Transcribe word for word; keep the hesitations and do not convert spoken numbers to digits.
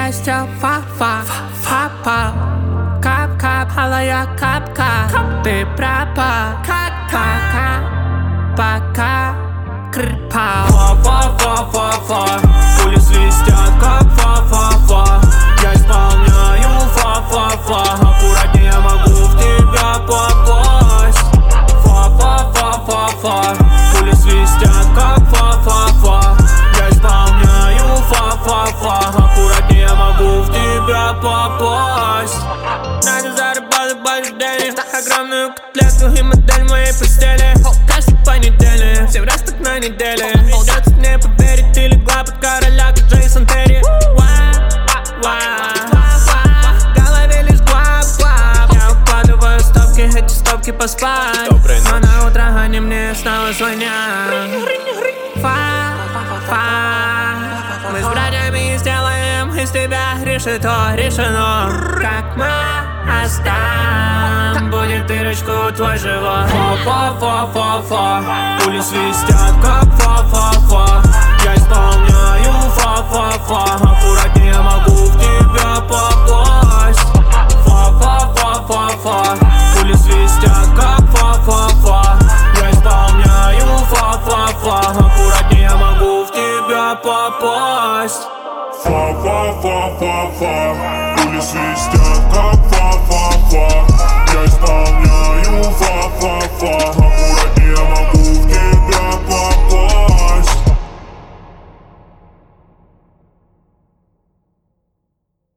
счастья, фа-фа, фа-фа. Кап-кап, алая капка. Ты пропа, ка-ка-ка. Пока, крпа. Фа-фа-фа-фа-фа. Пули свистят, как фа-фа-фа. Я исполняю фа-фа-фа. Аккуратнее, я могу в тебя попасть. Фа-фа-фа-фа-фа. Пули свистят, как фа-фа-фа. Я исполняю фа-фа-фа. Аккуратнее, я могу в тебя попасть. Надо зарабатывать больше денег. Огромную котлету и модель в моей постели. Каждый понедельник, всем раз так на неделе. Придется мне поверить, ты легла под короля, как Джейсон Терри. В голове лишь глап-глап. Я укладываю стопки, эти стопки поспать. Но на утро они мне снова звонят. Фа-фа. Мы с братьями сделаем из тебя решето, решено. Как мы оставим, будет дырочку твой живот. Фа-фа-фа-фа-фа. Пули свистят, как фа-фа-фа. Я исполняю фа-фа-фа. Аккуратнее, я могу в тебя попасть. Фа-фа-фа-фа-фа. Пули свистят, как фа-фа-фа. Я исполняю фа-фа-фа. Аккуратнее, я могу в тебя попасть. Фа-фа-фа-фа-фа. Пули свистят, как